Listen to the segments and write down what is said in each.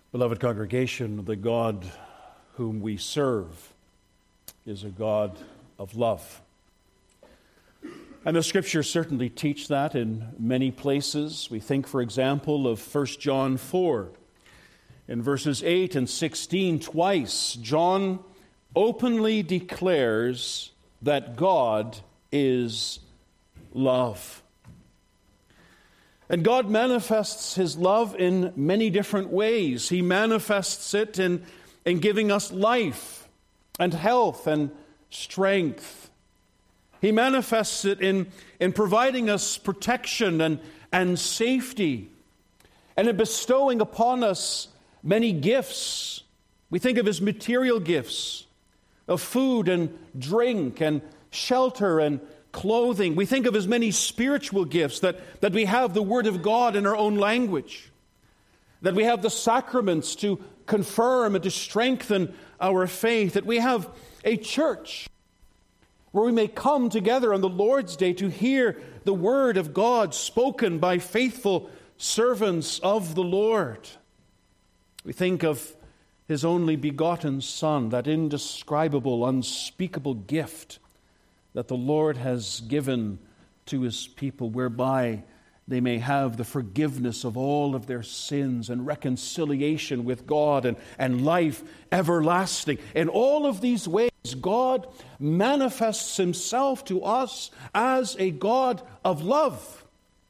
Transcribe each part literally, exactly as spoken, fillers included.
Beloved congregation, the God whom we serve is a God of love. And the Scriptures certainly teach that in many places. We think, for example, of First John four. In verses eight and sixteen, twice, John openly declares that God is love. And God manifests His love in many different ways. He manifests it in, in giving us life and health and strength. He manifests it in, in providing us protection and, and safety, and in bestowing upon us many gifts. We think of His material gifts of food and drink and shelter and clothing. We think of His many spiritual gifts, that, that we have the Word of God in our own language, that we have the sacraments to confirm and to strengthen our faith, that we have a church where we may come together on the Lord's Day to hear the Word of God spoken by faithful servants of the Lord. We think of His only begotten Son, that indescribable, unspeakable gift that the Lord has given to His people, whereby they may have the forgiveness of all of their sins and reconciliation with God and, and life everlasting. In all of these ways, God manifests Himself to us as a God of love.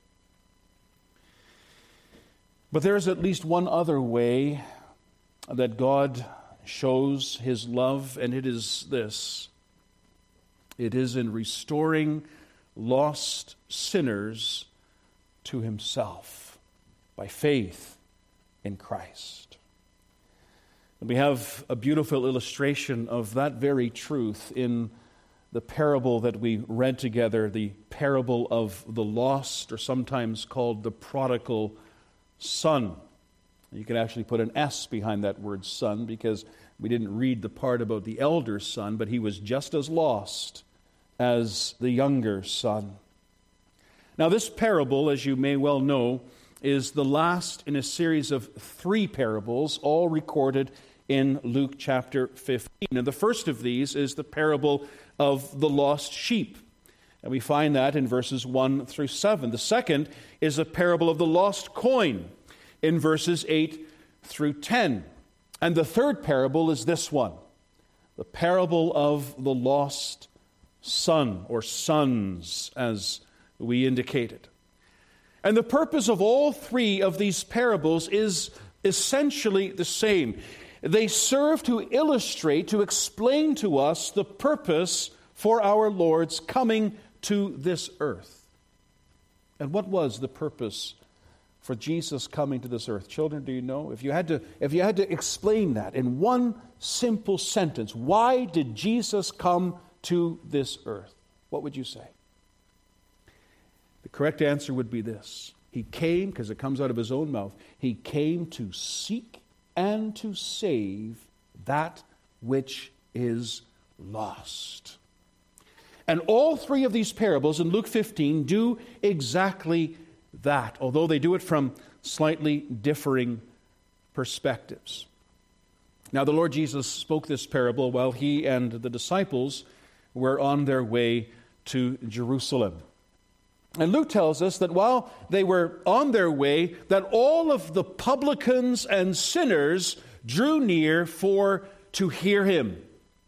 But there is at least one other way that God shows His love, and it is this. It is in restoring lost sinners to Himself by faith in Christ. And we have a beautiful illustration of that very truth in the parable that we read together, the parable of the lost, or sometimes called the prodigal son. You can actually put an S behind that word son, because we didn't read the part about the elder son, but he was just as lost as the younger son. Now, this parable, as you may well know, is the last in a series of three parables, all recorded in Luke chapter fifteen. And the first of these is the parable of the lost sheep. And we find that in verses one through seven. The second is a parable of the lost coin in verses eight through ten. And the third parable is this one, the parable of the lost son, or sons, as we indicated. And the purpose of all three of these parables is essentially the same. They serve to illustrate, to explain to us the purpose for our Lord's coming to this earth. And what was the purpose for Jesus coming to this earth? Children, do you know? If you had to, if you had to explain that in one simple sentence, why did Jesus come to this earth? What would you say? The correct answer would be this. He came, because it comes out of His own mouth, He came to seek and to save that which is lost. And all three of these parables in Luke fifteen do exactly that, although they do it from slightly differing perspectives. Now, the Lord Jesus spoke this parable while He and the disciples were on their way to Jerusalem. And Luke tells us that while they were on their way, that all of the publicans and sinners drew near for to hear Him.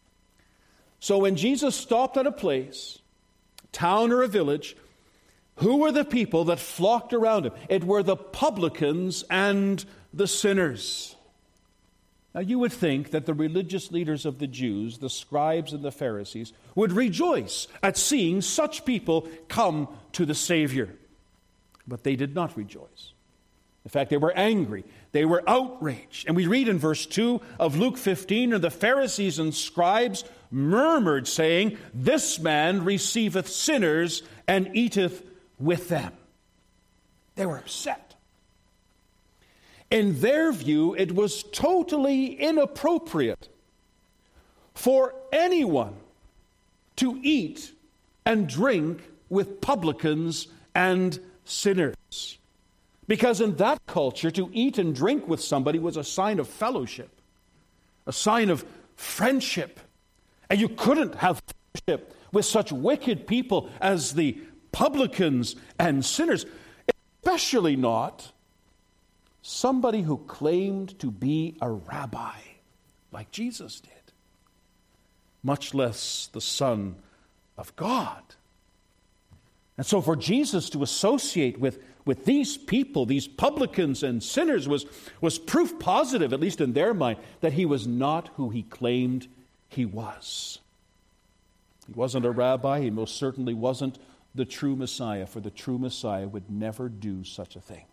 So when Jesus stopped at a place, town or a village, who were the people that flocked around Him? It were the publicans and the sinners. Now, you would think that the religious leaders of the Jews, the scribes and the Pharisees, would rejoice at seeing such people come to the Savior. But they did not rejoice. In fact, they were angry. They were outraged. And we read in verse two of Luke fifteen, and the Pharisees and scribes murmured, saying, "This man receiveth sinners and eateth with them." They were upset. In their view, it was totally inappropriate for anyone to eat and drink with publicans and sinners, Because in that culture, to eat and drink with somebody was a sign of fellowship, a sign of friendship. And you couldn't have fellowship with such wicked people as the publicans and sinners, especially not somebody who claimed to be a rabbi like Jesus did, much less the Son of God. And so for Jesus to associate with, with these people, these publicans and sinners, was, was proof positive, at least in their mind, that he was not who he claimed he was. He wasn't a rabbi. He most certainly wasn't the true Messiah, for the true Messiah would never do such a thing.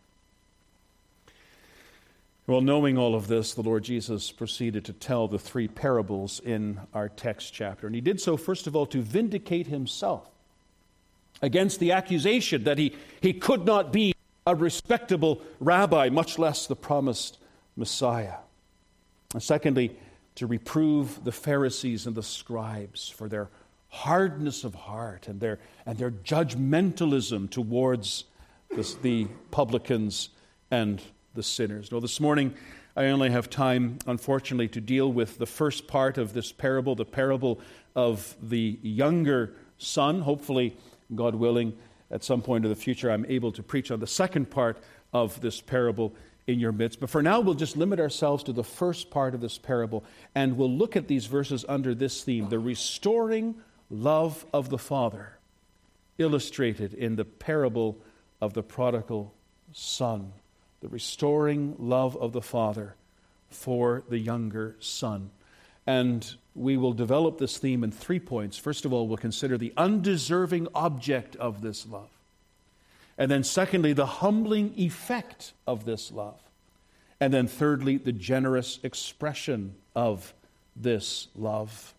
Well, knowing all of this, the Lord Jesus proceeded to tell the three parables in our text chapter. And he did so, first of all, to vindicate himself against the accusation that he, he could not be a respectable rabbi, much less the promised Messiah. And secondly, to reprove the Pharisees and the scribes for their hardness of heart and their, and their judgmentalism towards this, the publicans and the sinners. Now, this morning, I only have time, unfortunately, to deal with the first part of this parable, the parable of the younger son. Hopefully, God willing, at some point in the future, I'm able to preach on the second part of this parable in your midst. But for now, we'll just limit ourselves to the first part of this parable, and we'll look at these verses under this theme, the restoring love of the Father, illustrated in the parable of the prodigal son. The restoring love of the Father for the younger son. And we will develop this theme in three points. First of all, we'll consider the undeserving object of this love. And then secondly, the humbling effect of this love. And then thirdly, the generous expression of this love.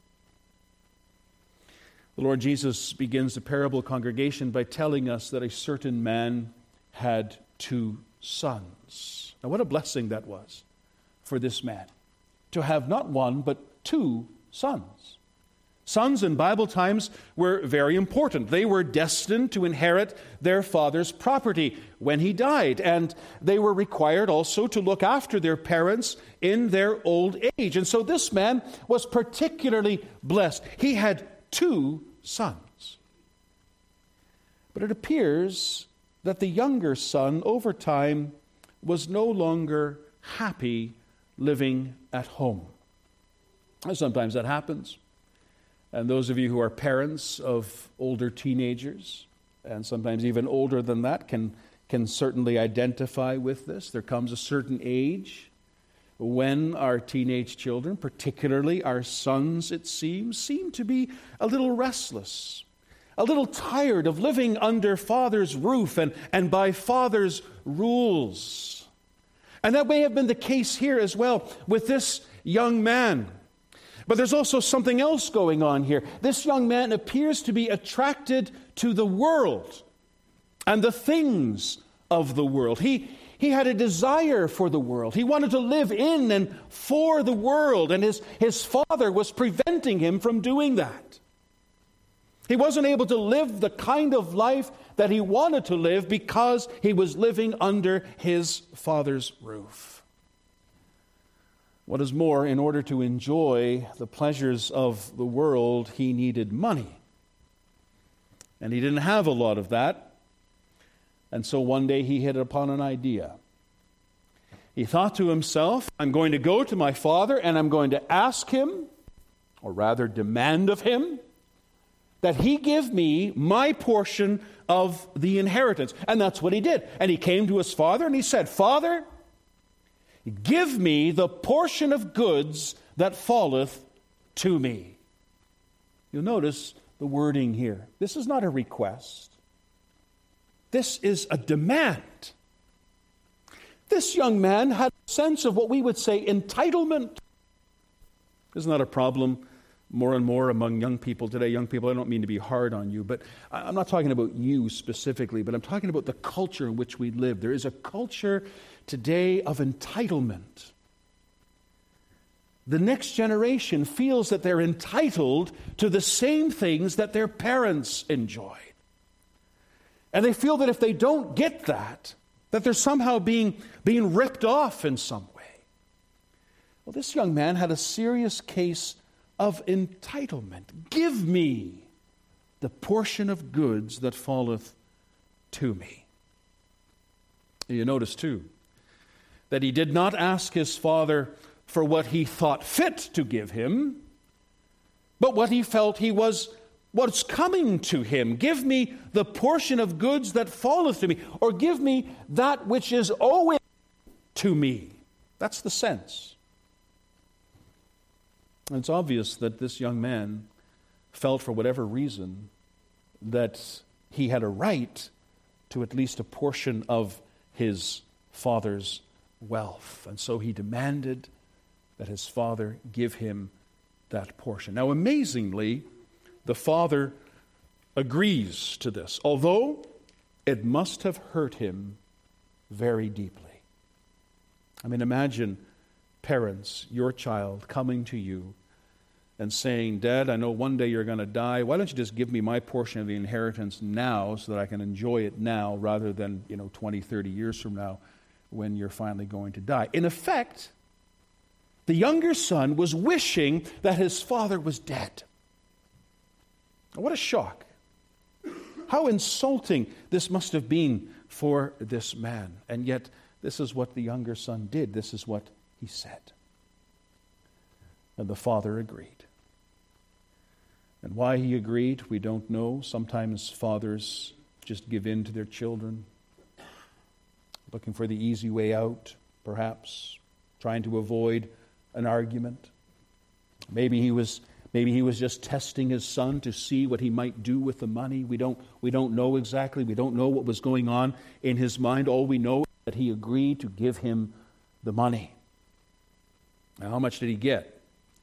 The Lord Jesus begins the parable congregation by telling us that a certain man had two sons. Now, what a blessing that was for this man, to have not one, but two sons. Sons in Bible times were very important. They were destined to inherit their father's property when he died, and they were required also to look after their parents in their old age. And so this man was particularly blessed. He had two sons. But it appears that the younger son, over time, was no longer happy living at home. Sometimes that happens. And those of you who are parents of older teenagers, and sometimes even older than that, can, can certainly identify with this. There comes a certain age when our teenage children, particularly our sons, it seems, seem to be a little restless, a little tired of living under father's roof and, and by father's rules. And that may have been the case here as well with this young man. But there's also something else going on here. This young man appears to be attracted to the world and the things of the world. He, he had a desire for the world. He wanted to live in and for the world, and his, his father was preventing him from doing that. He wasn't able to live the kind of life that he wanted to live because he was living under his father's roof. What is more, in order to enjoy the pleasures of the world, he needed money. And he didn't have a lot of that. And so one day he hit upon an idea. He thought to himself, I'm going to go to my father and I'm going to ask him, or rather demand of him, that he give me my portion of the inheritance. And that's what he did. And he came to his father and he said, Father, give me the portion of goods that falleth to me. You'll notice the wording here. This is not a request. This is a demand. This young man had a sense of what we would say entitlement. Isn't that a problem more and more among young people today? Young people, I don't mean to be hard on you, but I'm not talking about you specifically, but I'm talking about the culture in which we live. There is a culture today of entitlement. The next generation feels that they're entitled to the same things that their parents enjoyed. And they feel that if they don't get that, that they're somehow being, being ripped off in some way. Well, this young man had a serious case of entitlement. Give me the portion of goods that falleth to me. You notice, too, that he did not ask his father for what he thought fit to give him, but what he felt he was what's coming to him. Give me the portion of goods that falleth to me, or give me that which is owing to me. That's the sense. And it's obvious that this young man felt, for whatever reason, that he had a right to at least a portion of his father's wealth. And so he demanded that his father give him that portion. Now, amazingly, the father agrees to this, although it must have hurt him very deeply. I mean, imagine parents, your child, coming to you and saying, Dad, I know one day you're going to die. Why don't you just give me my portion of the inheritance now so that I can enjoy it now rather than, you know, twenty, thirty years from now when you're finally going to die. In effect, the younger son was wishing that his father was dead. What a shock. How insulting this must have been for this man. And yet, this is what the younger son did. This is what he said. And the father agreed. And why he agreed, we don't know. Sometimes fathers just give in to their children, looking for the easy way out, perhaps, trying to avoid an argument. Maybe he was maybe he was just testing his son to see what he might do with the money. We don't we don't know exactly. We don't know what was going on in his mind. All we know is that he agreed to give him the money. Now, how much did he get?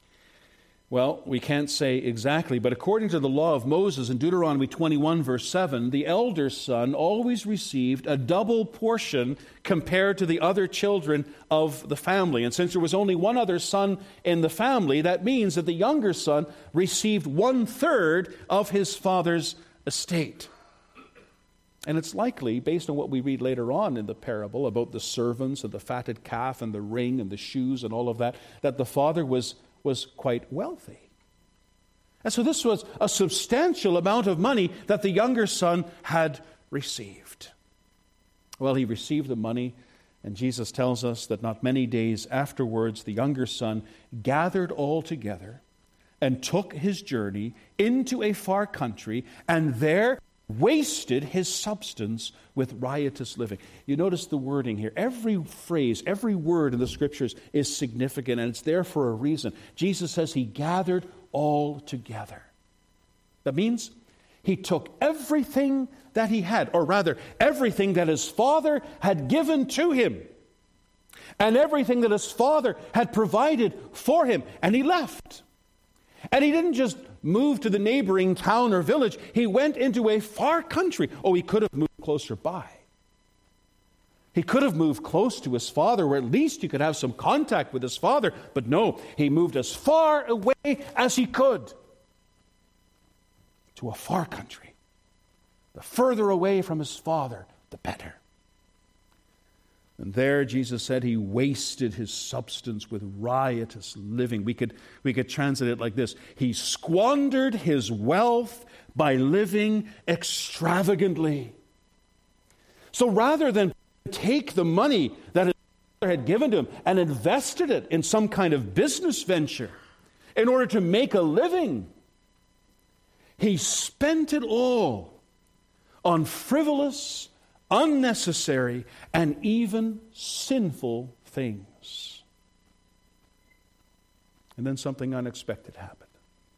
Well, we can't say exactly, but according to the law of Moses in Deuteronomy twenty-one, verse seven, the elder son always received a double portion compared to the other children of the family. And since there was only one other son in the family, that means that the younger son received one-third of his father's estate. And it's likely, based on what we read later on in the parable about the servants and the fatted calf and the ring and the shoes and all of that, that the father was was quite wealthy. And so this was a substantial amount of money that the younger son had received. Well, he received the money, and Jesus tells us that not many days afterwards, the younger son gathered all together and took his journey into a far country, and there wasted his substance with riotous living. You notice the wording here. Every phrase, every word in the Scriptures is significant, and it's there for a reason. Jesus says he gathered all together. That means he took everything that he had, or rather, everything that his father had given to him, and everything that his father had provided for him, and he left. And he didn't just move to the neighboring town or village. He went into a far country. Oh, he could have moved closer by. He could have moved close to his father, or at least he could have some contact with his father. But no, he moved as far away as he could to a far country. The further away from his father, the better. And there, Jesus said, he wasted his substance with riotous living. We could, we could translate it like this. He squandered his wealth by living extravagantly. So rather than take the money that his father had given to him and invested it in some kind of business venture in order to make a living, he spent it all on frivolous, unnecessary, and even sinful things. And then something unexpected happened.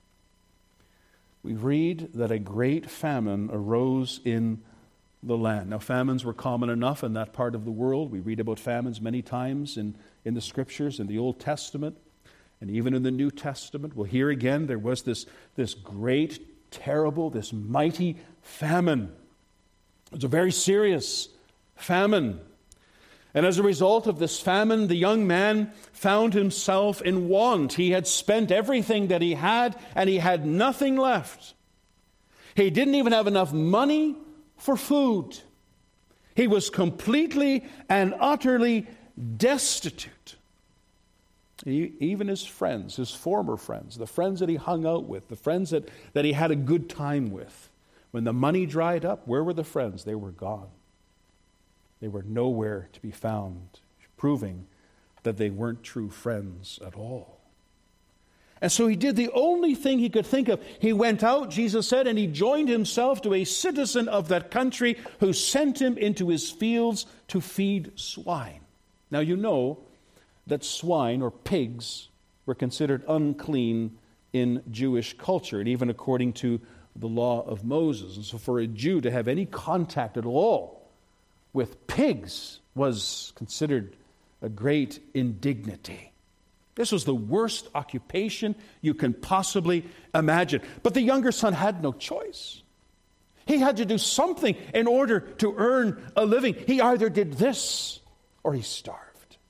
We read that a great famine arose in the land. Now, famines were common enough in that part of the world. We read about famines many times in, in the Scriptures, in the Old Testament, and even in the New Testament. Well, here again, there was this, this great, terrible, this mighty famine. It was a very serious famine. And as a result of this famine, the young man found himself in want. He had spent everything that he had, and he had nothing left. He didn't even have enough money for food. He was completely and utterly destitute. He, even his friends, his former friends, the friends that he hung out with, the friends that, that he had a good time with, when the money dried up, where were the friends? They were gone. They were nowhere to be found, proving that they weren't true friends at all. And so he did the only thing he could think of. He went out, Jesus said, and he joined himself to a citizen of that country who sent him into his fields to feed swine. Now you know that swine or pigs were considered unclean in Jewish culture, and even according to the law of Moses. And so for a Jew to have any contact at all with pigs was considered a great indignity. This was the worst occupation you can possibly imagine. But the younger son had no choice. He had to do something in order to earn a living. He either did this or he starved.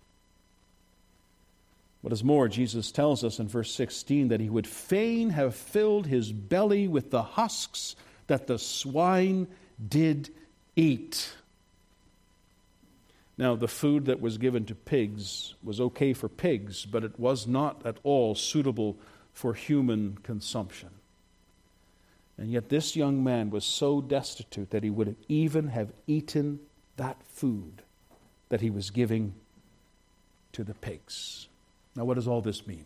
What is more, Jesus tells us in verse sixteen that he would fain have filled his belly with the husks that the swine did eat. Now, the food that was given to pigs was okay for pigs, but it was not at all suitable for human consumption. And yet this young man was so destitute that he would even have eaten that food that he was giving to the pigs. Now, what does all this mean?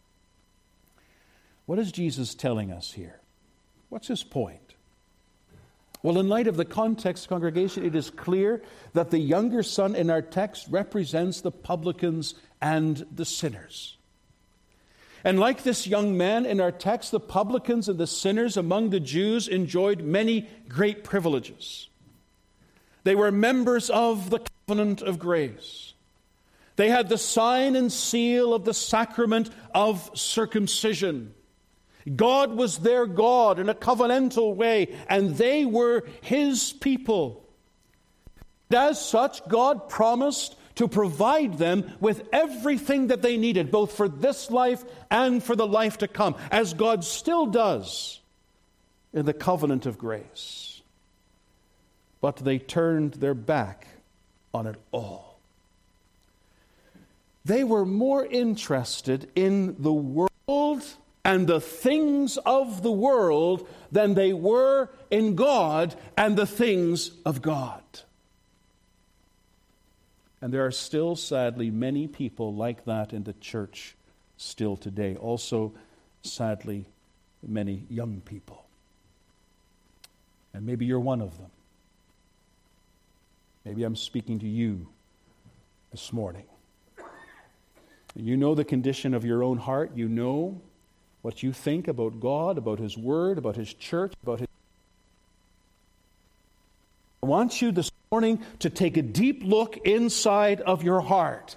What is Jesus telling us here? What's his point? Well, in light of the context, congregation, it is clear that the younger son in our text represents the publicans and the sinners. And like this young man in our text, the publicans and the sinners among the Jews enjoyed many great privileges. They were members of the covenant of grace. They had the sign and seal of the sacrament of circumcision. God was their God in a covenantal way, and they were his people. And as such, God promised to provide them with everything that they needed, both for this life and for the life to come, as God still does in the covenant of grace. But they turned their back on it all. They were more interested in the world and the things of the world than they were in God and the things of God. And there are still, sadly, many people like that in the church still today. Also, sadly, many young people. And maybe you're one of them. Maybe I'm speaking to you this morning. You know the condition of your own heart. You know what you think about God, about his word, about his church, about his... I want you this morning to take a deep look inside of your heart.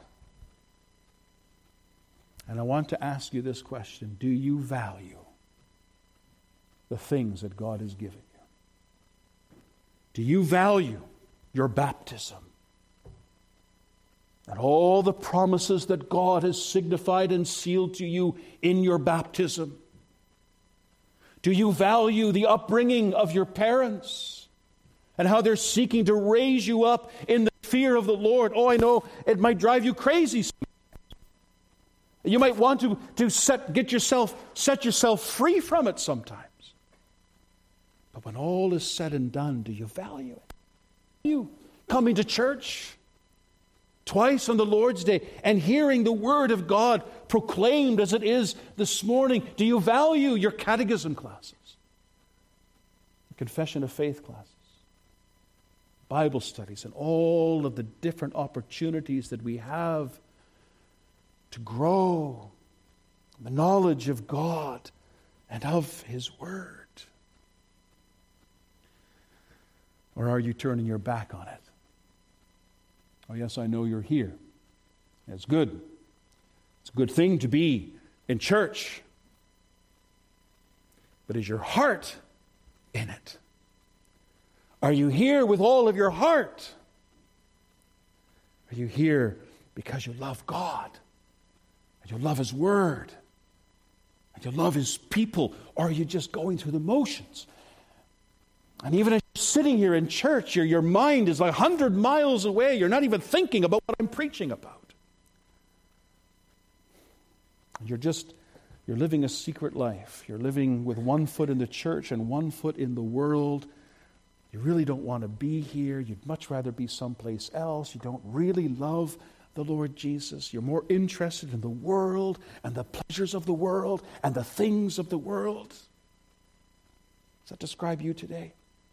And I want to ask you this question. Do you value the things that God has given you? Do you value your baptism? And all the promises that God has signified and sealed to you in your baptism? Do you value the upbringing of your parents and how they're seeking to raise you up in the fear of the Lord? Oh, I know it might drive you crazy sometimes. You might want to, to set, get yourself, set yourself free from it sometimes. But when all is said and done, do you value it? You coming to church twice on the Lord's Day and hearing the Word of God proclaimed as it is this morning. Do you value your catechism classes, confession of faith classes, Bible studies, and all of the different opportunities that we have to grow in the knowledge of God and of his Word? Or are you turning your back on it? Oh, yes, I know you're here. It's good. It's a good thing to be in church. But is your heart in it? Are you here with all of your heart? Are you here because you love God? And you love his word? And you love his people? Or are you just going through the motions? And even as you're sitting here in church, your, your mind is like a hundred miles away. You're not even thinking about what I'm preaching about. You're just, you're living a secret life. You're living with one foot in the church and one foot in the world. You really don't want to be here. You'd much rather be someplace else. You don't really love the Lord Jesus. You're more interested in the world and the pleasures of the world and the things of the world. Does that describe you today?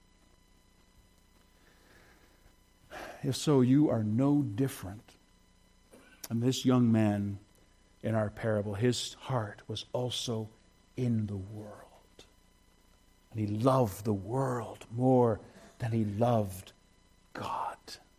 If so, you are no different. And this young man in our parable, his heart was also in the world. And he loved the world more than he loved God.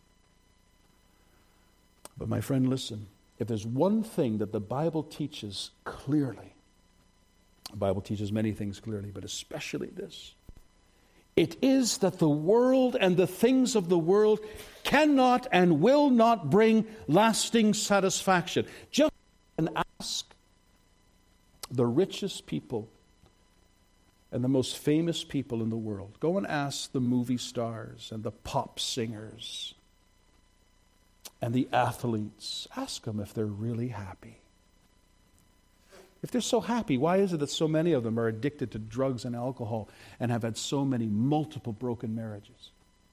But my friend, listen, if there's one thing that the Bible teaches clearly, the Bible teaches many things clearly, but especially this, it is that the world and the things of the world cannot and will not bring lasting satisfaction. Just ask the richest people and the most famous people in the world. Go and ask the movie stars and the pop singers and the athletes. Ask them if they're really happy. If they're so happy, why is it that so many of them are addicted to drugs and alcohol and have had so many multiple broken marriages?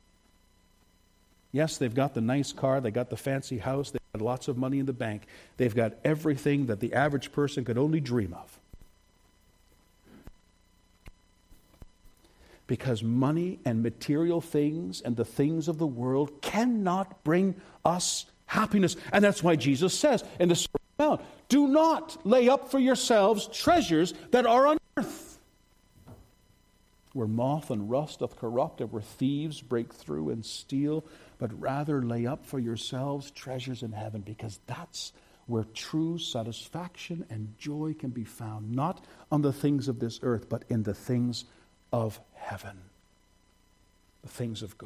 Yes, they've got the nice car, they got the fancy house, they've got lots of money in the bank. They've got everything that the average person could only dream of. Because money and material things and the things of the world cannot bring us happiness. And that's why Jesus says in the Sermon on the Mount, do not lay up for yourselves treasures that are on earth, where moth and rust doth corrupt, and where thieves break through and steal, but rather lay up for yourselves treasures in heaven, because that's where true satisfaction and joy can be found, not on the things of this earth, but in the things of heaven, the things of God.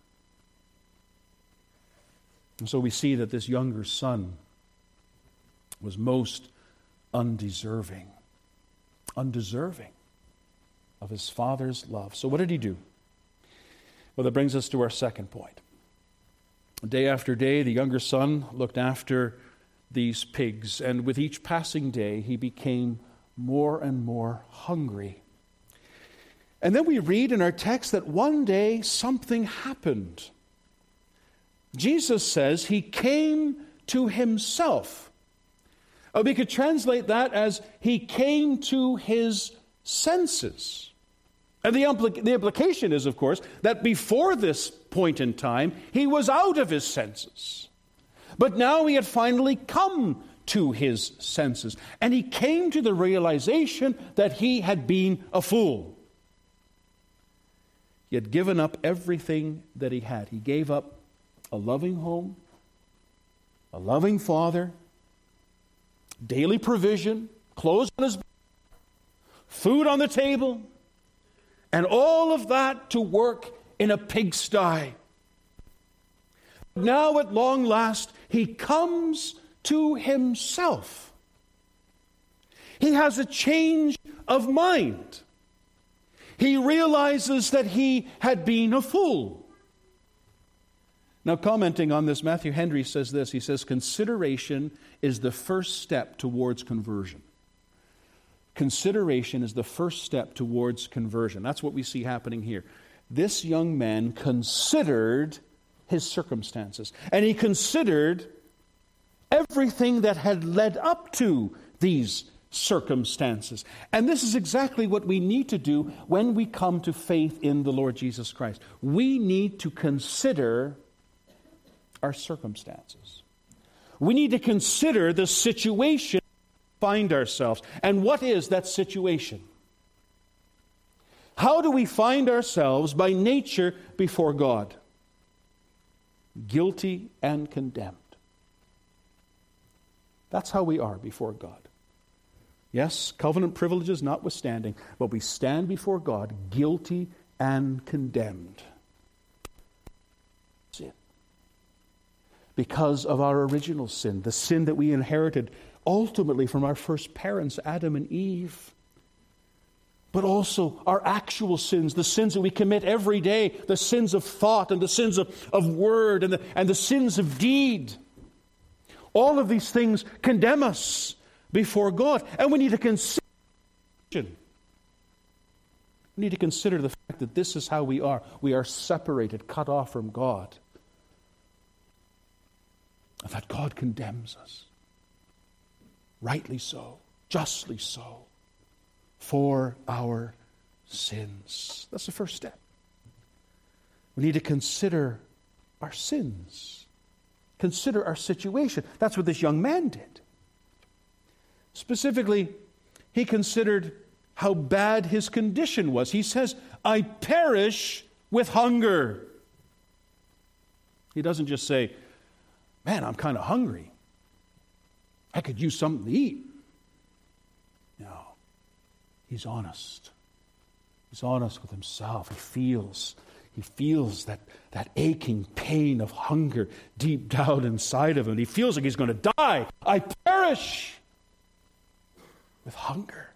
And so we see that this younger son was most undeserving, undeserving of his father's love. So what did he do? Well, that brings us to our second point. Day after day, the younger son looked after these pigs, and with each passing day, he became more and more hungry. And then we read in our text that one day something happened. Jesus says he came to himself. Uh, we could translate that as he came to his senses. And the, impl- the implication is, of course, that before this point in time, he was out of his senses. But now he had finally come to his senses. And he came to the realization that he had been a fool. He had given up everything that he had. He gave up a loving home, a loving father, daily provision, clothes on his back, food on the table, and all of that to work in a pigsty. Now at long last, he comes to himself. He has a change of mind. He realizes that he had been a fool. Now, commenting on this, Matthew Henry says this. He says, consideration is the first step towards conversion. Consideration is the first step towards conversion. That's what we see happening here. This young man considered his circumstances, and he considered everything that had led up to these circumstances. And this is exactly what we need to do when we come to faith in the Lord Jesus Christ. We need to consider our circumstances. We need to consider the situation we find ourselves. And what is that situation? How do we find ourselves by nature before God? Guilty and condemned. That's how we are before God. Yes, covenant privileges notwithstanding, but we stand before God guilty and condemned. Sin. Because of our original sin, the sin that we inherited ultimately from our first parents, Adam and Eve. but also our actual sins, the sins that we commit every day, the sins of thought and the sins of, of word and the, and the sins of deed. All of these things condemn us before God, and we need to consider we need to consider the fact that this is how we are. We are separated, cut off from God, and that God condemns us, rightly so, justly so, for our sins. That's the first step. We need to consider our sins. Consider our situation. That's what this young man did. Specifically, he considered how bad his condition was. He says, I perish with hunger. He doesn't just say, man, I'm kind of hungry. I could use something to eat. No. He's honest. He's honest with himself. He feels, he feels that, that aching pain of hunger deep down inside of him. He feels like he's going to die. I perish with hunger.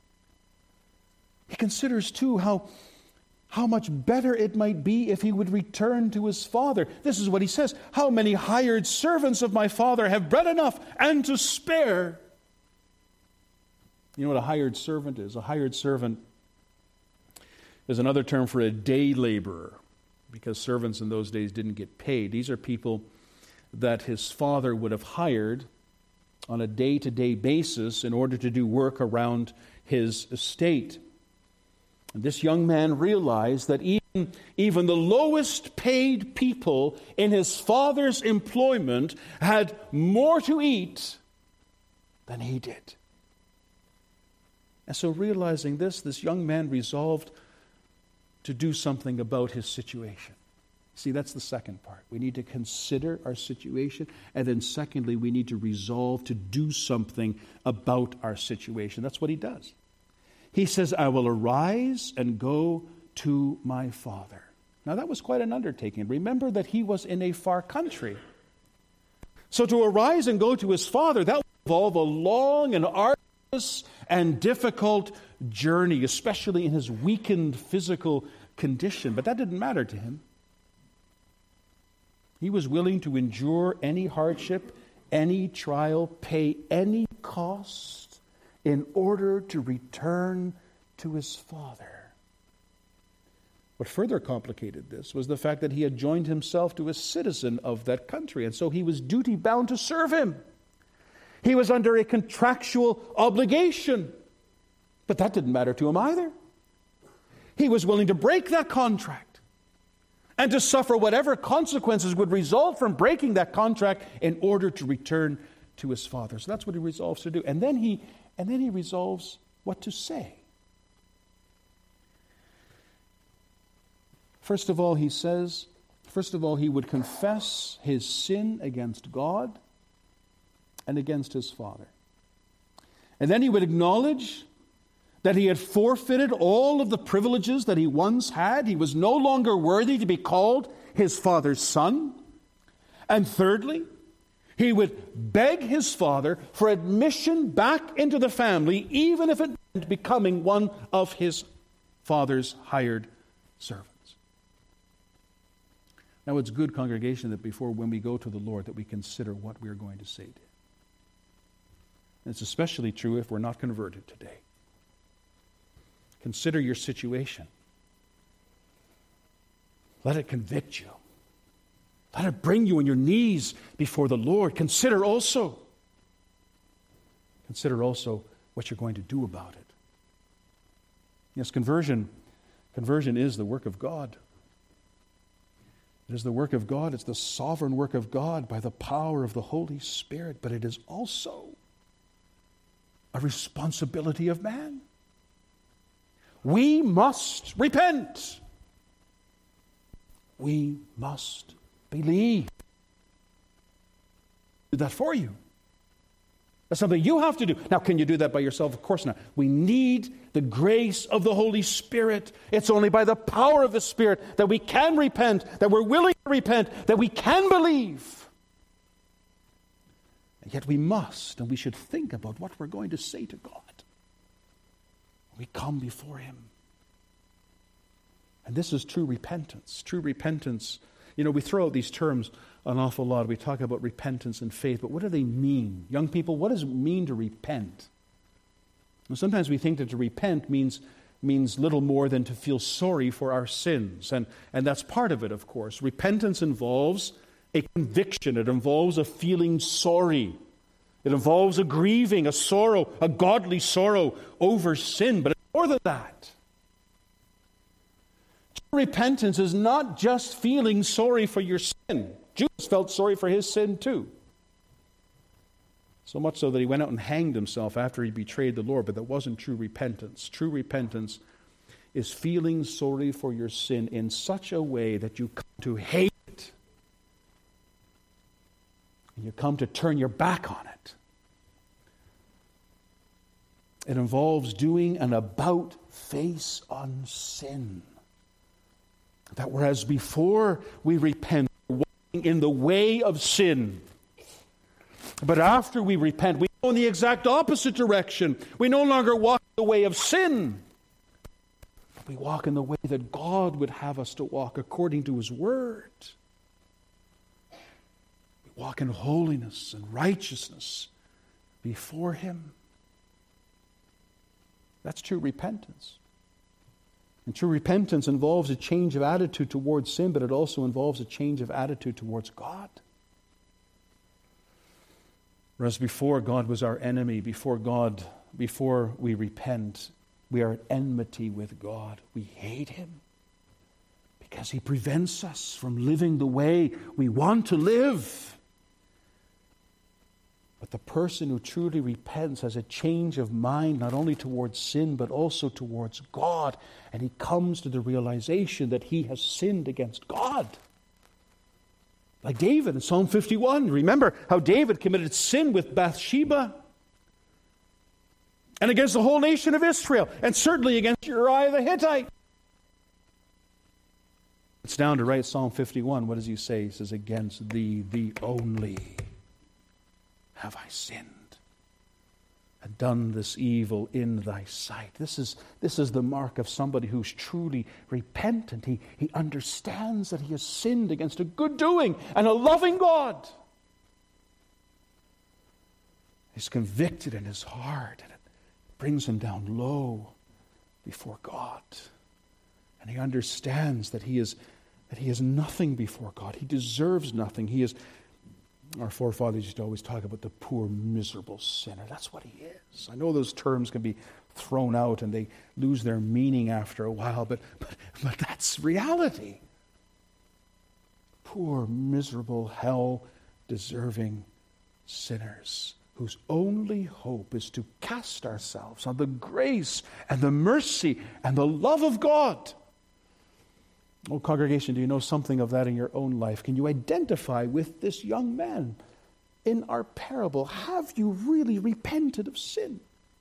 He considers too how, how much better it might be if he would return to his father. This is what he says. How many hired servants of my father have bread enough and to spare? You know what a hired servant is? A hired servant is another term for a day laborer, because servants in those days didn't get paid. These are people that his father would have hired on a day-to-day basis in order to do work around his estate. And this young man realized that even, even the lowest paid people in his father's employment had more to eat than he did. And so realizing this, this young man resolved to do something about his situation. See, that's the second part. We need to consider our situation, and then secondly, we need to resolve to do something about our situation. That's what he does. He says, I will arise and go to my father. Now that was quite an undertaking. Remember that he was in a far country. So to arise and go to his father, that would involve a long and arduous and difficult journey, especially in his weakened physical condition. But that didn't matter to him. He was willing to endure any hardship, any trial, pay any cost in order to return to his father. What further complicated this was the fact that he had joined himself to a citizen of that country, and so he was duty-bound to serve him. He was under a contractual obligation, but that didn't matter to him either. He was willing to break that contract and to suffer whatever consequences would result from breaking that contract in order to return to his father. So that's what he resolves to do. And then he, and then he resolves what to say. First of all, he says, first of all, he would confess his sin against God and against his father. And then he would acknowledge that he had forfeited all of the privileges that he once had. He was no longer worthy to be called his father's son. And thirdly, he would beg his father for admission back into the family, even if it meant becoming one of his father's hired servants. Now, it's good, congregation, that before when we go to the Lord, that we consider what we are going to say to him. And it's especially true if we're not converted today. Consider your situation. Let it convict you. Let it bring you on your knees before the Lord. Consider also, consider also what you're going to do about it. Yes, conversion, conversion is the work of God. It is the work of God. It's the sovereign work of God by the power of the Holy Spirit. But it is also a responsibility of man. We must repent. We must believe. Do that for you. That's something you have to do. Now, can you do that by yourself? Of course not. We need the grace of the Holy Spirit. It's only by the power of the Spirit that we can repent, that we're willing to repent, that we can believe. And yet we must, and we should think about what we're going to say to God. We come before him. And this is true repentance. True repentance. You know, we throw out these terms an awful lot. We talk about repentance and faith, but what do they mean? Young people, what does it mean to repent? Well, sometimes we think that to repent means means little more than to feel sorry for our sins. And, and that's part of it, of course. Repentance involves a conviction. It involves a feeling sorry. It involves a grieving, a sorrow, a godly sorrow over sin. But it's more than that. True repentance is not just feeling sorry for your sin. Judas felt sorry for his sin too. So much so that he went out and hanged himself after he betrayed the Lord, but that wasn't true repentance. True repentance is feeling sorry for your sin in such a way that you come to hate it. And you come to turn your back on it. It involves doing an about-face on sin. That whereas before we repent, we're walking in the way of sin. But after we repent, we go in the exact opposite direction. We no longer walk the way of sin. We walk in the way that God would have us to walk according to his word. We walk in holiness and righteousness before him. That's true repentance. And true repentance involves a change of attitude towards sin, but it also involves a change of attitude towards God. Whereas before God was our enemy, before God, before we repent, we are at enmity with God. We hate him because he prevents us from living the way we want to live. But the person who truly repents has a change of mind, not only towards sin, but also towards God. And he comes to the realization that he has sinned against God. Like David in Psalm fifty-one. Remember how David committed sin with Bathsheba and against the whole nation of Israel, and certainly against Uriah the Hittite. It's down to write Psalm fifty-one. What does he say? He says, against thee, thee only, have I sinned and done this evil in thy sight. This is, this is the mark of somebody who's truly repentant. He, he understands that he has sinned against a good doing and a loving God. He's convicted in his heart, and it brings him down low before God. And he understands that he is that he is nothing before God. He deserves nothing. He is Our forefathers used to always talk about the poor, miserable sinner. That's what he is. I know those terms can be thrown out and they lose their meaning after a while, but, but, but that's reality. Poor, miserable, hell-deserving sinners whose only hope is to cast ourselves on the grace and the mercy and the love of God. Oh, congregation, do you know something of that in your own life? Can you identify with this young man in our parable? Have you really repented of sin?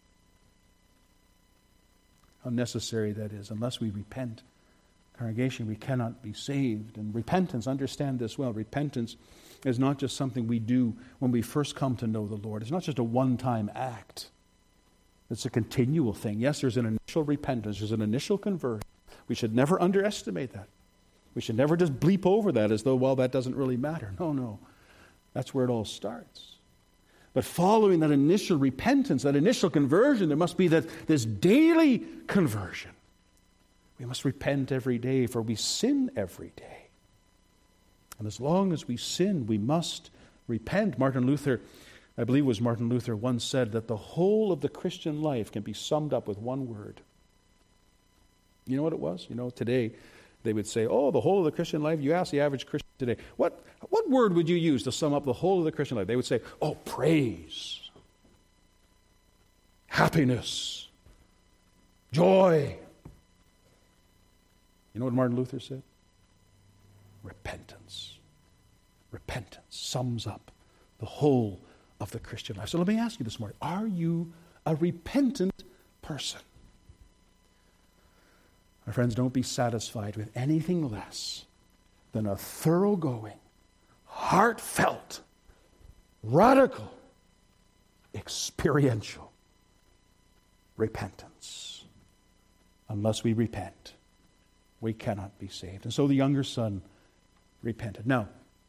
How necessary that is. Unless we repent, congregation, we cannot be saved. And repentance, understand this well, repentance is not just something we do when we first come to know the Lord. It's not just a one-time act. It's a continual thing. Yes, there's an initial repentance. There's an initial conversion. We should never underestimate that. We should never just bleep over that as though, well, that doesn't really matter. No, no. That's where it all starts. But following that initial repentance, that initial conversion, there must be that this daily conversion. We must repent every day, for we sin every day. And as long as we sin, we must repent. Martin Luther, I believe it was Martin Luther, once said that the whole of the Christian life can be summed up with one word. You know what it was? You know, today they would say, oh, the whole of the Christian life. You ask the average Christian today, what, what word would you use to sum up the whole of the Christian life? They would say, oh, praise, happiness, joy. You know what Martin Luther said? Repentance. Repentance sums up the whole of the Christian life. So let me ask you this morning, are you a repentant person? My friends, don't be satisfied with anything less than a thoroughgoing, heartfelt, radical, experiential repentance. unless we repent, we cannot be saved. And so the younger son repented. Now,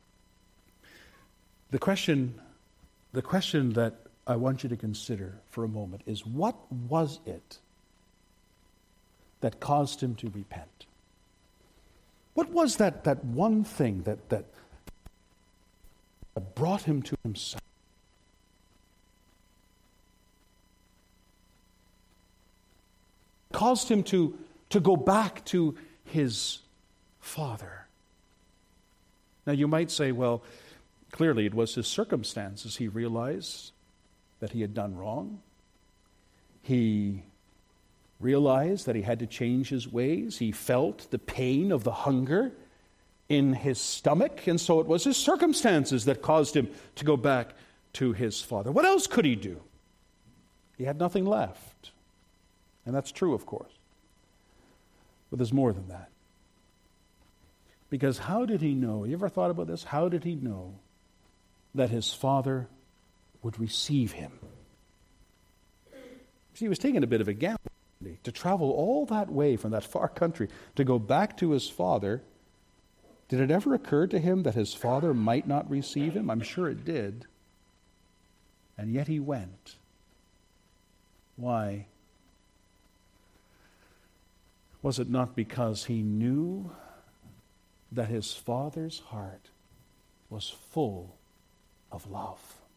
the question, the question that I want you to consider for a moment is, what was it that caused him to repent? What was that, that one thing that, that brought him to himself? Caused him to, to go back to his father. Now you might say, well, clearly it was his circumstances. He realized that he had done wrong. He realized that he had to change his ways. He felt the pain of the hunger in his stomach, and so it was his circumstances that caused him to go back to his father. What else could he do? He had nothing left. And that's true, of course. But there's more than that. Because how did he know? You ever thought about this? How did he know that his father would receive him? See, he was taking a bit of a gamble to travel all that way from that far country to go back to his father. Did it ever occur to him that his father might not receive him? I'm sure it did. And yet he went. Why? Was it not because he knew that his father's heart was full of love?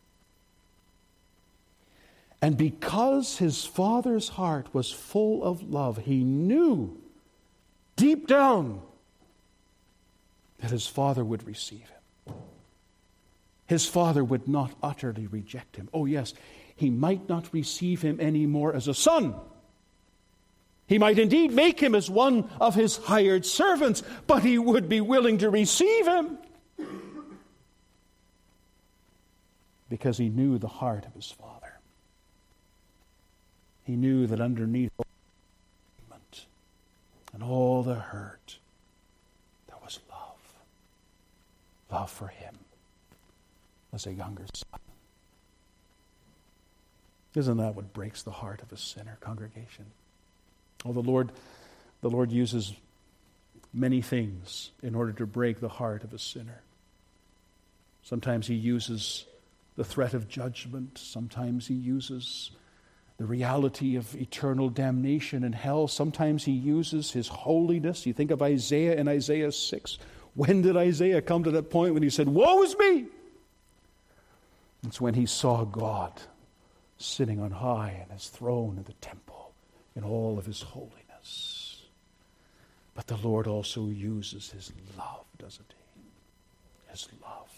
And because his father's heart was full of love, he knew deep down that his father would receive him. His father would not utterly reject him. Oh yes, he might not receive him anymore as a son. He might indeed make him as one of his hired servants, but he would be willing to receive him because he knew the heart of his father. He knew that underneath all the argument and all the hurt, there was love. Love for him as a younger son. Isn't that what breaks the heart of a sinner, congregation? Oh, the Lord, the Lord uses many things in order to break the heart of a sinner. Sometimes he uses the threat of judgment. Sometimes he uses the reality of eternal damnation in hell. Sometimes he uses his holiness. You think of Isaiah in Isaiah six. When did Isaiah come to that point when he said, "Woe is me"? It's when he saw God sitting on high in his throne in the temple in all of his holiness. But the Lord also uses his love, doesn't he? His love.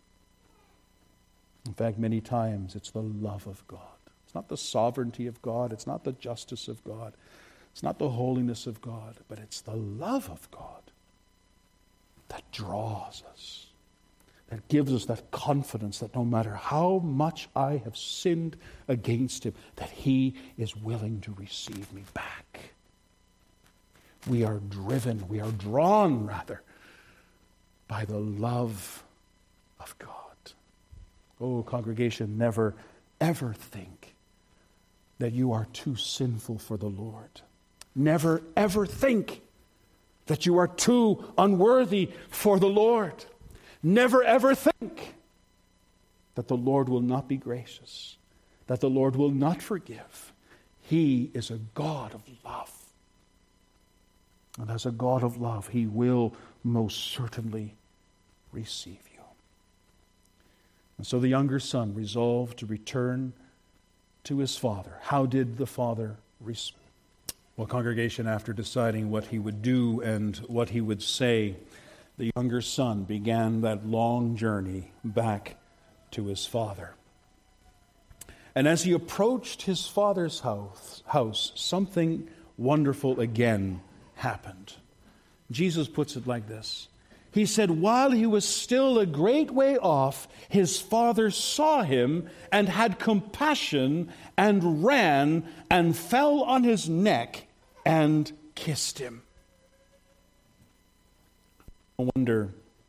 In fact, many times it's the love of God. It's not the sovereignty of God. It's not the justice of God. It's not the holiness of God. But it's the love of God that draws us, that gives us that confidence that no matter how much I have sinned against him, that he is willing to receive me back. We are driven, we are drawn rather, by the love of God. Oh, congregation, never, ever think that you are too sinful for the Lord. Never, ever think that you are too unworthy for the Lord. Never ever think that the Lord will not be gracious, that the Lord will not forgive. He is a God of love. And as a God of love, he will most certainly receive you. And so the younger son resolved to return to his father. How did the father respond? Well, congregation, after deciding what he would do and what he would say, the younger son began that long journey back to his father. And as he approached his father's house, house, something wonderful again happened. Jesus puts it like this. He said, while he was still a great way off, his father saw him and had compassion and ran and fell on his neck and kissed him. I wonder,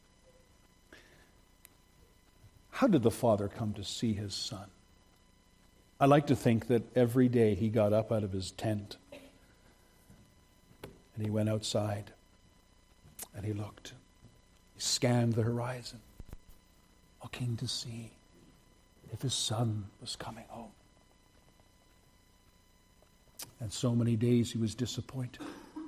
how did the father come to see his son? I like to think that every day he got up out of his tent And he went outside and he looked. He scanned the horizon, looking to see if his son was coming home. And so many days he was disappointed.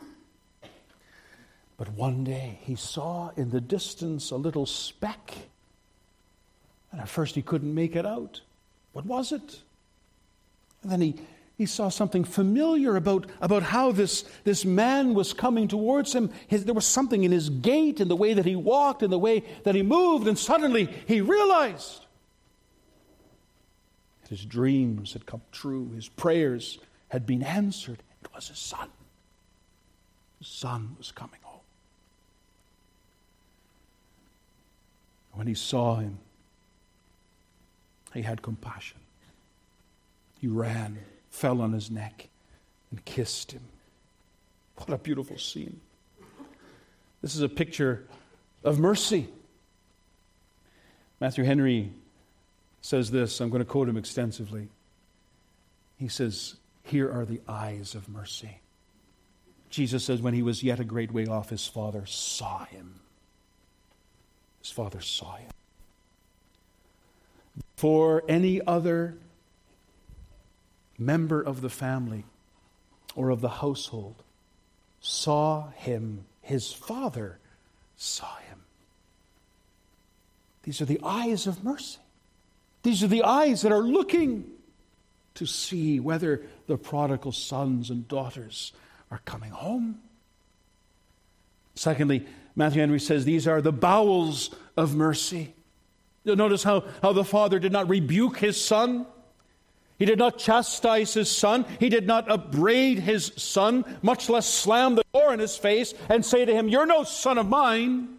But one day he saw in the distance a little speck. And at first he couldn't make it out. What was it? And then he, he saw something familiar about, about how this, this man was coming towards him. His, there was something in his gait, in the way that he walked, in the way that he moved. And suddenly he realized that his dreams had come true. His prayers had been answered. It was his son. His son was coming home. When he saw him, he had compassion. He ran, fell on his neck, and kissed him. What a beautiful scene. This is a picture of mercy. Matthew Henry says this. I'm going to quote him extensively. He says, "Here are the eyes of mercy." Jesus says, when he was yet a great way off, his Father saw him. His Father saw him. For any other member of the family or of the household saw him, his Father saw him. These are the eyes of mercy. These are the eyes that are looking to see whether the prodigal sons and daughters are coming home. Secondly, Matthew Henry says these are the bowels of mercy. You'll notice how, how the father did not rebuke his son. He did not chastise his son. He did not upbraid his son, much less slam the door in his face and say to him, "You're no son of mine."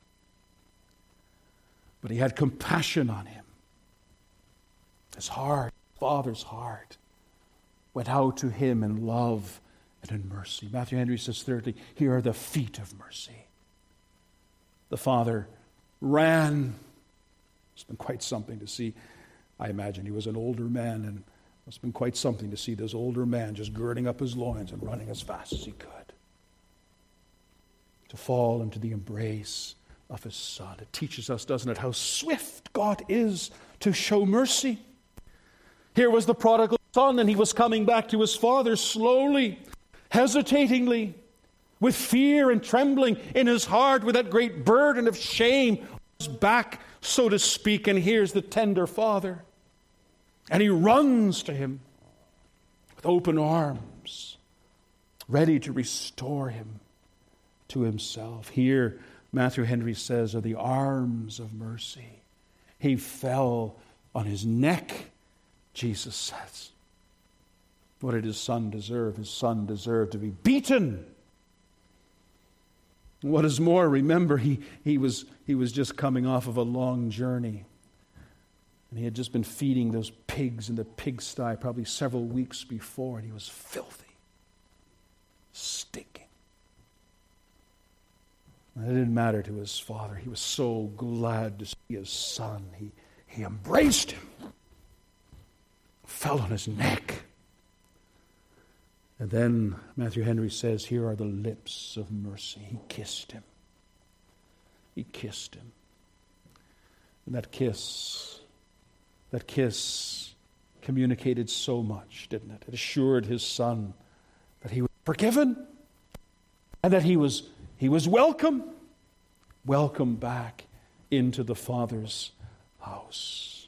But he had compassion on him. His heart, Father's heart, went out to him in love and in mercy. Matthew Henry says, thirdly, here are the feet of mercy. The father ran. It's been quite something to see. I imagine he was an older man, and it's been quite something to see this older man just girding up his loins and running as fast as he could to fall into the embrace of his son. It teaches us, doesn't it, how swift God is to show mercy. Here was the prodigal son, and he was coming back to his father slowly, hesitatingly, with fear and trembling in his heart, with that great burden of shame on his back, so to speak. And here's the tender father. And he runs to him with open arms, ready to restore him to himself. Here, Matthew Henry says, are the arms of mercy. He fell on his neck, Jesus says. What did his son deserve? His son deserved to be beaten. What is more, remember, he, he, was, he was just coming off of a long journey. And he had just been feeding those pigs in the pigsty probably several weeks before, and he was filthy, stinking. And it didn't matter to his father. He was so glad to see his son. He, he embraced him, fell on his neck. And then Matthew Henry says, here are the lips of mercy. He kissed him. He kissed him. And that kiss, that kiss communicated so much, didn't it? It assured his son that he was forgiven and that he was, he was welcome, welcome back into the Father's house.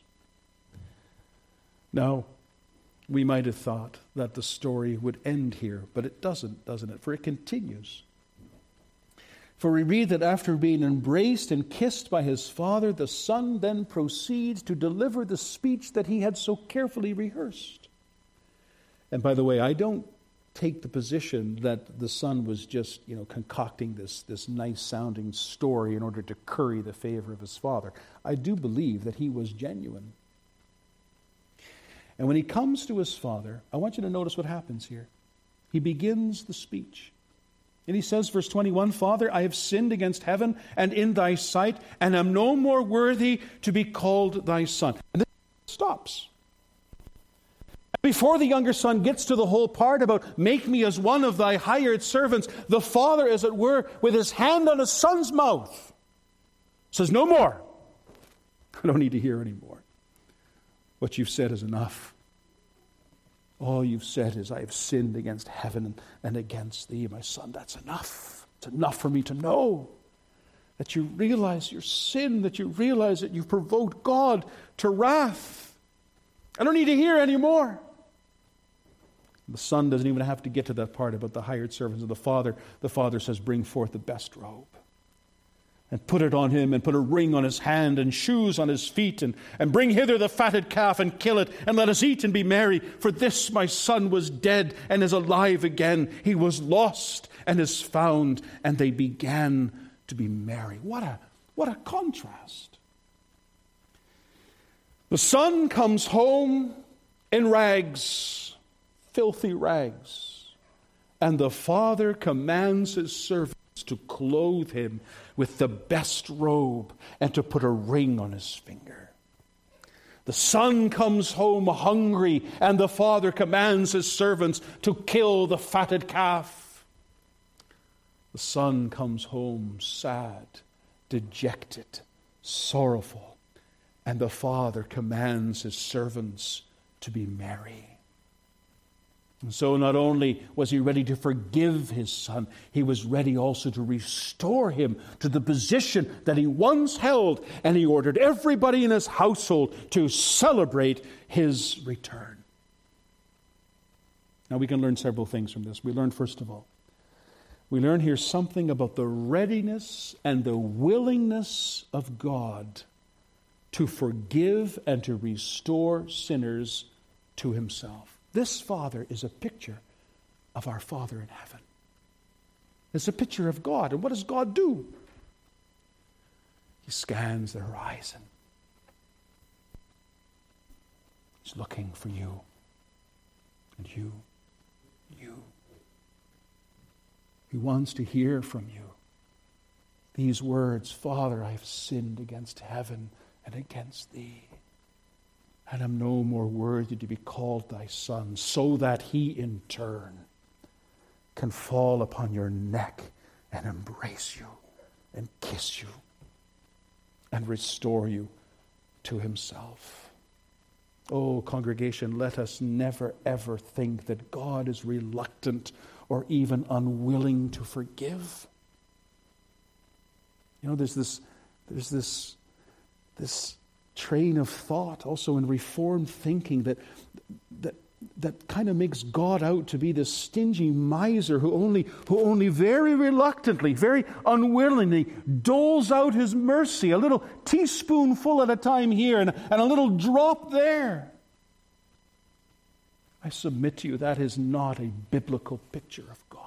Now, we might have thought that the story would end here, but it doesn't, doesn't it? For it continues. For we read that after being embraced and kissed by his father, the son then proceeds to deliver the speech that he had so carefully rehearsed. And by the way, I don't take the position that the son was just, you know, concocting this, this nice-sounding story in order to curry the favor of his father. I do believe that he was genuine. And when he comes to his father, I want you to notice what happens here. He begins the speech. And he says, verse twenty-one, Father, I have sinned against heaven and in thy sight, and am no more worthy to be called thy son. And then it stops. Before the younger son gets to the whole part about make me as one of thy hired servants, the father, as it were, with his hand on his son's mouth, says, no more. I don't need to hear anymore. What you've said is enough. All you've said is, I have sinned against heaven and against thee, my son. That's enough. It's enough for me to know that you realize your sin, that you realize that you've provoked God to wrath. I don't need to hear anymore. The son doesn't even have to get to that part about the hired servants of the father. The father says, bring forth the best robe and put it on him, and put a ring on his hand and shoes on his feet, and, and bring hither the fatted calf and kill it, and let us eat and be merry. For this my son was dead and is alive again. He was lost and is found. And they began to be merry. What a, what a contrast. The son comes home in rags, filthy rags, and the father commands his servants to clothe him with the best robe and to put a ring on his finger. The son comes home hungry, and the father commands his servants to kill the fatted calf. The son comes home sad, dejected, sorrowful, and the father commands his servants to be merry. And so not only was he ready to forgive his son, he was ready also to restore him to the position that he once held, and he ordered everybody in his household to celebrate his return. Now we can learn several things from this. We learn, first of all, we learn here something about the readiness and the willingness of God to forgive and to restore sinners to himself. This Father is a picture of our Father in heaven. It's a picture of God. And what does God do? He scans the horizon. He's looking for you. And you. You. He wants to hear from you these words, Father, I have sinned against heaven and against thee, and am no more worthy to be called thy son, so that he in turn can fall upon your neck and embrace you and kiss you and restore you to himself. Oh, congregation, let us never ever think that God is reluctant or even unwilling to forgive. You know, there's this, there's this, this train of thought also in Reformed thinking that that that kind of makes God out to be this stingy miser who only who only very reluctantly, very unwillingly doles out his mercy, a little teaspoonful at a time here and, and a little drop there. I submit to you that is not a biblical picture of God.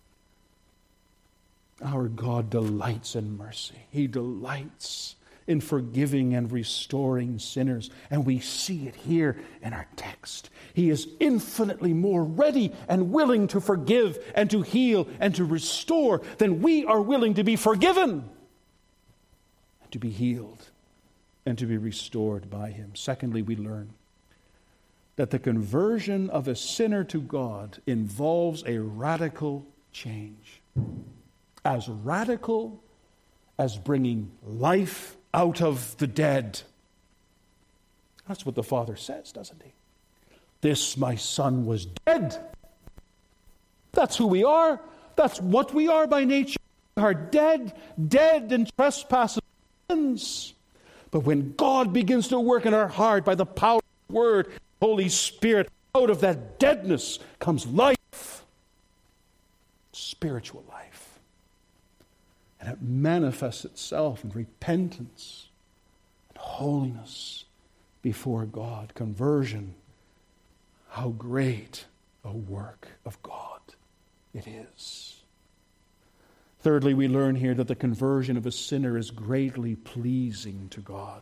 Our God delights in mercy. He delights in forgiving and restoring sinners. And we see it here in our text. He is infinitely more ready and willing to forgive and to heal and to restore than we are willing to be forgiven and to be healed and to be restored by him. Secondly, we learn that the conversion of a sinner to God involves a radical change. As radical as bringing life out of the dead. That's what the Father says, doesn't he? This my son was dead. That's who we are. That's what we are by nature. We are dead, dead in trespasses and sins. But when God begins to work in our heart by the power of the Word, Holy Spirit, out of that deadness comes life. Spiritual life. And it manifests itself in repentance and holiness before God. Conversion, how great a work of God it is. Thirdly, we learn here that the conversion of a sinner is greatly pleasing to God.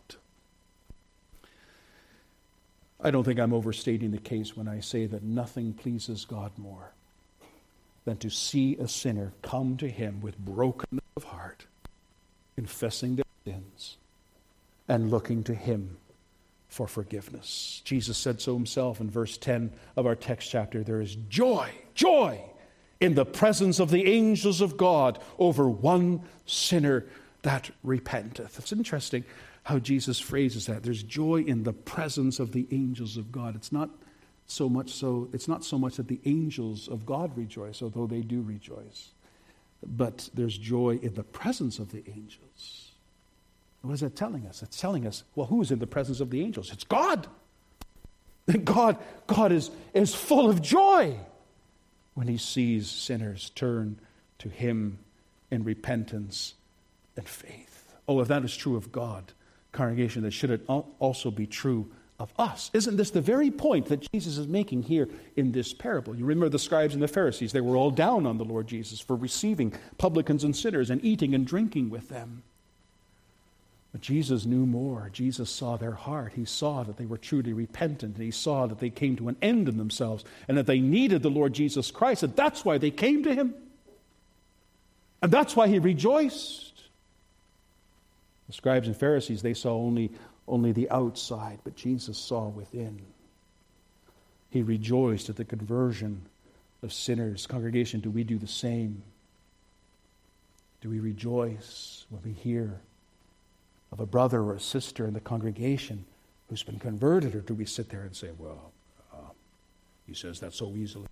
I don't think I'm overstating the case when I say that nothing pleases God more than to see a sinner come to him with brokenness of heart, confessing their sins, and looking to him for forgiveness. Jesus said so himself in verse ten of our text chapter. There is joy, joy in the presence of the angels of God over one sinner that repenteth. It's interesting how Jesus phrases that. There's joy in the presence of the angels of God. It's not so much so, it's not so much that the angels of God rejoice, although they do rejoice, but there's joy in the presence of the angels. What is that telling us? It's telling us, well, who is in the presence of the angels? It's God. God, God is, is full of joy when he sees sinners turn to him in repentance and faith. Oh, if that is true of God, congregation, that should it also be true of us? Isn't this the very point that Jesus is making here in this parable? You remember the scribes and the Pharisees, they were all down on the Lord Jesus for receiving publicans and sinners and eating and drinking with them. But Jesus knew more. Jesus saw their heart. He saw that they were truly repentant. And he saw that they came to an end in themselves and that they needed the Lord Jesus Christ. And that's why they came to him. And that's why he rejoiced. The scribes and Pharisees, they saw only, only the outside, but Jesus saw within. He rejoiced at the conversion of sinners. Congregation, do we do the same? Do we rejoice when we hear of a brother or a sister in the congregation who's been converted, or do we sit there and say, well, uh, he says that so easily?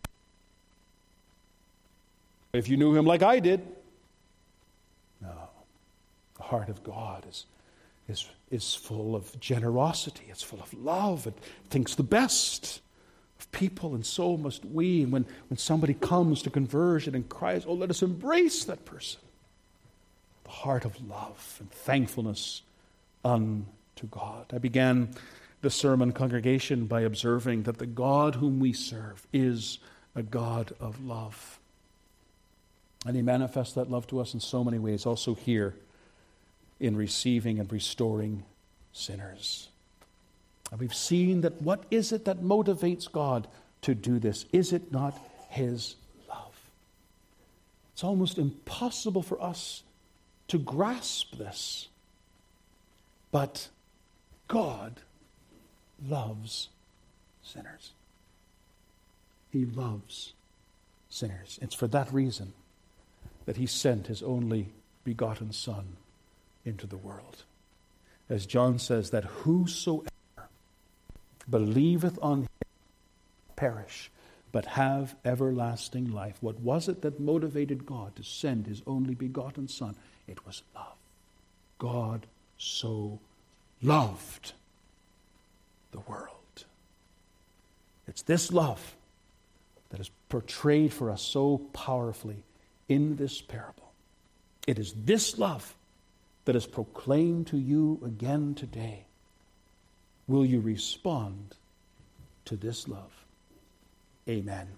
If you knew him like I did. No. The heart of God is, is, is full of generosity. It's full of love. It thinks the best of people, and so must we. And when, when somebody comes to conversion and cries, oh, let us embrace that person. The heart of love and thankfulness unto God. I began the sermon, congregation, by observing that the God whom we serve is a God of love. And he manifests that love to us in so many ways, also here in receiving and restoring sinners. And we've seen that what is it that motivates God to do this? Is it not his love? It's almost impossible for us to grasp this. But God loves sinners. He loves sinners. It's for that reason that he sent his only begotten Son into the world. As John says, that whosoever believeth on him perish, but have everlasting life. What was it that motivated God to send his only begotten Son? It was love. God so loved the world. It's this love that is portrayed for us so powerfully in this parable. It is this love that is proclaimed to you again today. Will you respond to this love? Amen.